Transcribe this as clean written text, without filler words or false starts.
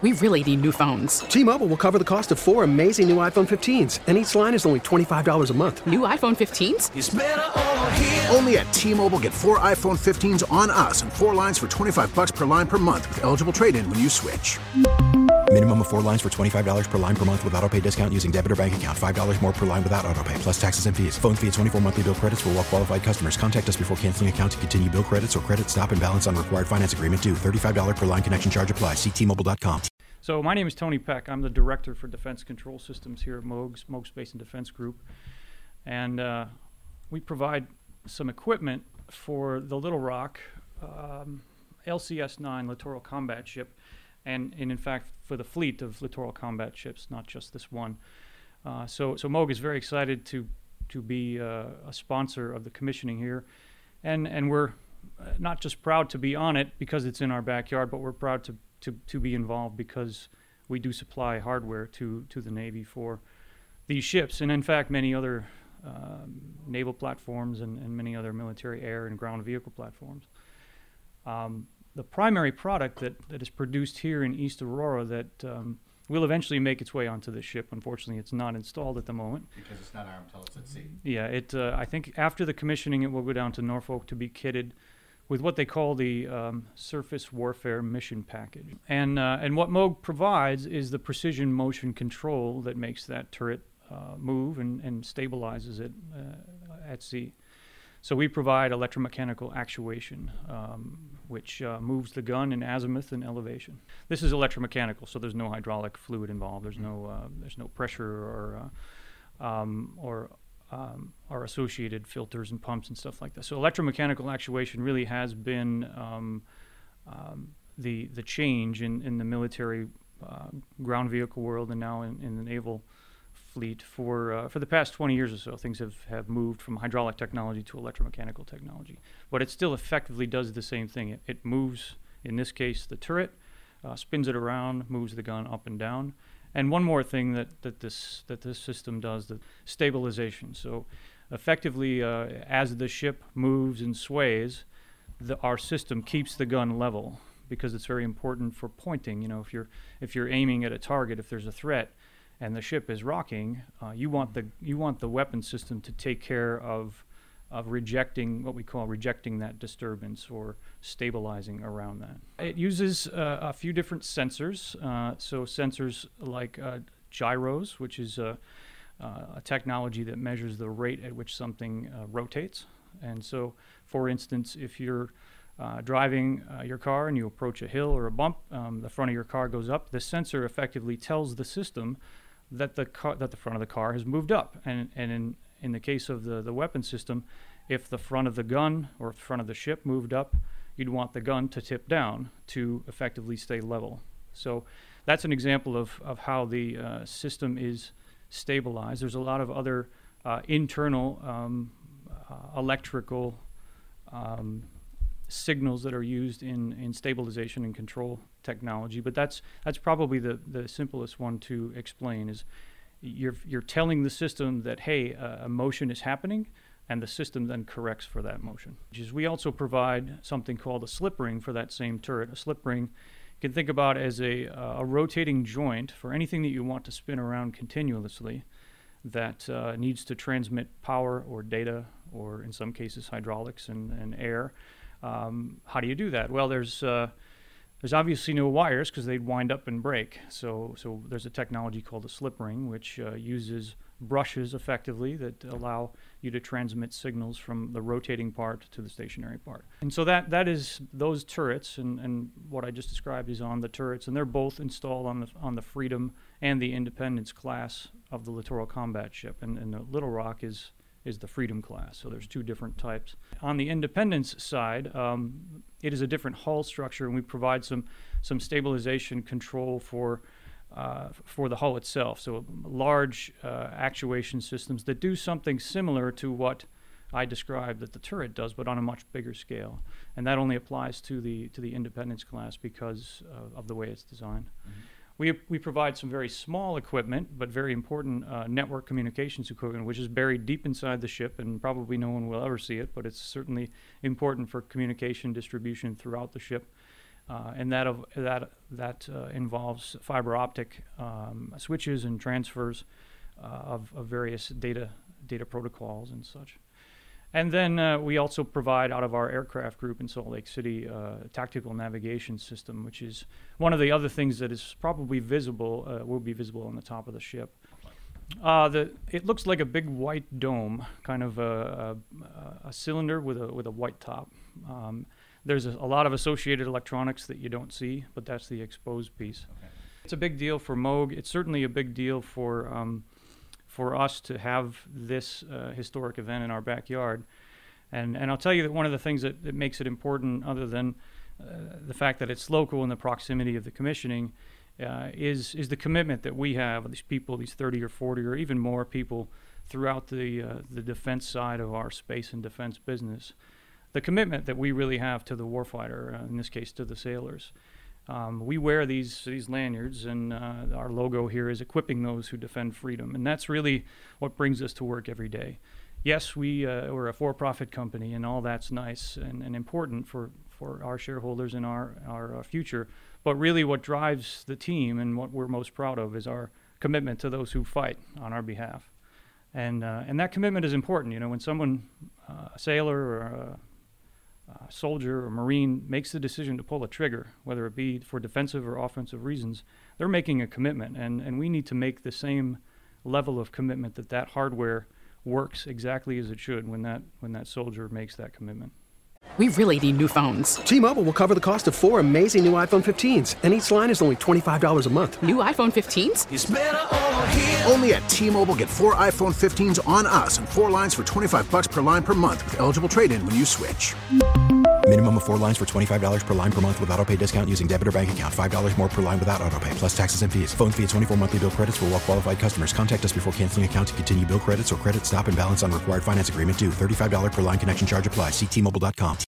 We really need new phones. T-Mobile will cover the cost of 4 amazing new iPhone 15s, and each line is only $25 a month. New iPhone 15s? It's better over here. Only at T-Mobile, get 4 iPhone 15s on us and 4 lines for $25 per line per month with eligible trade-in when you switch. Minimum of 4 lines for $25 per line per month with autopay discount using debit or bank account. $5 more per line without autopay, plus taxes and fees. Phone fee at 24 monthly bill credits for well-qualified customers. Contact us before canceling account to continue bill credits or credit stop and balance on required finance agreement due. $35 per line connection charge applies. See T-Mobile.com. So my name is Tony Peck. I'm the Director for Defense Control Systems here at Moog Space and Defense Group. And we provide some equipment for the Little Rock LCS-9 Littoral Combat Ship, and in fact for the fleet of Littoral Combat Ships, not just this one. So Moog is very excited to be a sponsor of the commissioning here. And we're not just proud to be on it because it's in our backyard, but we're proud to be involved because we do supply hardware to the Navy for these ships, and in fact many other naval platforms and many other military air and ground vehicle platforms. The primary product that is produced here in East Aurora that will eventually make its way onto the ship. Unfortunately, it's not installed at the moment. Because it's not armed till it's at sea. Yeah, I think after the commissioning it will go down to Norfolk to be kitted with what they call the Surface Warfare Mission Package. And what Moog provides is the precision motion control that makes that turret move and stabilizes it at sea. So we provide electromechanical actuation, which moves the gun in azimuth and elevation. This is electromechanical, so there's no hydraulic fluid involved. There's no pressure or associated filters and pumps and stuff like that. So electromechanical actuation really has been the change in the military ground vehicle world and now in the naval fleet for the past 20 years or so. Things have moved from hydraulic technology to electromechanical technology. But it still effectively does the same thing. It moves, in this case, the turret, spins it around, moves the gun up and down. And one more thing that this system does, the stabilization. So effectively, as the ship moves and sways, our system keeps the gun level because it's very important for pointing. You know, if you're aiming at a target, if there's a threat, and the ship is rocking, you want the weapon system to take care of rejecting what we call rejecting that disturbance or stabilizing around that. It uses a few different sensors. So sensors like gyros, which is a technology that measures the rate at which something rotates. And so, for instance, if you're driving your car and you approach a hill or a bump, the front of your car goes up. The sensor effectively tells the system that the front of the car has moved up. And in the case of the weapon system, if the front of the gun or the front of the ship moved up, you'd want the gun to tip down to effectively stay level. So that's an example of how the system is stabilized. There's a lot of other internal electrical signals that are used in stabilization and control technology, but that's probably the simplest one to explain. Is you're telling the system that, hey, a motion is happening, and the system then corrects for that motion. We also provide something called a slip ring for that same turret. A slip ring you can think about as a rotating joint for anything that you want to spin around continuously that needs to transmit power or data, or in some cases hydraulics and air. How do you do that? Well, there's obviously no wires because they'd wind up and break. So there's a technology called a slip ring, which uses brushes effectively that allow you to transmit signals from the rotating part to the stationary part. And so that is those turrets, and what I just described is on the turrets, and they're both installed on the Freedom and the Independence class of the Littoral Combat Ship, and the Little Rock is the Freedom class. So there's two different types. On the Independence side, it is a different hull structure, and we provide some stabilization control for the hull itself. So large actuation systems that do something similar to what I described that the turret does, but on a much bigger scale. And that only applies to the Independence class because of the way it's designed. Mm-hmm. We provide some very small equipment, but very important network communications equipment, which is buried deep inside the ship, and probably no one will ever see it, but it's certainly important for communication distribution throughout the ship. and that involves fiber optic switches and transfers of various data protocols and such. And then we also provide, out of our aircraft group in Salt Lake City, a tactical navigation system, which is one of the other things that is probably visible, will be visible on the top of the ship. It looks like a big white dome, kind of a cylinder with a white top. There's a lot of associated electronics that you don't see, but that's the exposed piece. Okay. It's a big deal for Moog. It's certainly a big deal for us to have this historic event in our backyard. And I'll tell you that one of the things that makes it important, other than the fact that it's local and the proximity of the commissioning, is the commitment that we have, these people, these 30 or 40 or even more people throughout the defense side of our space and defense business. The commitment that we really have to the warfighter, in this case to the sailors. We wear these lanyards, and our logo here is equipping those who defend freedom. And that's really what brings us to work every day. Yes, we're a for-profit company, and all that's nice and important for our shareholders and our future. But really what drives the team and what we're most proud of is our commitment to those who fight on our behalf. And that commitment is important. You know, when someone, a sailor or a soldier or Marine, makes the decision to pull a trigger, whether it be for defensive or offensive reasons, they're making a commitment, and we need to make the same level of commitment that hardware works exactly as it should when that soldier makes that commitment. We really need new phones. T-Mobile will cover the cost of 4 amazing new iPhone 15s, and each line is only $25 a month. New iPhone 15s? It's better over here. Only at T-Mobile, get 4 iPhone 15s on us and 4 lines for $25 per line per month with eligible trade-in when you switch. Minimum of 4 lines for $25 per line per month with autopay discount using debit or bank account. $5 more per line without autopay, plus taxes and fees. Phone fee at 24 monthly bill credits for well-qualified customers. Contact us before canceling account to continue bill credits or credit stop and balance on required finance agreement due. $35 per line connection charge applies. See T-Mobile.com.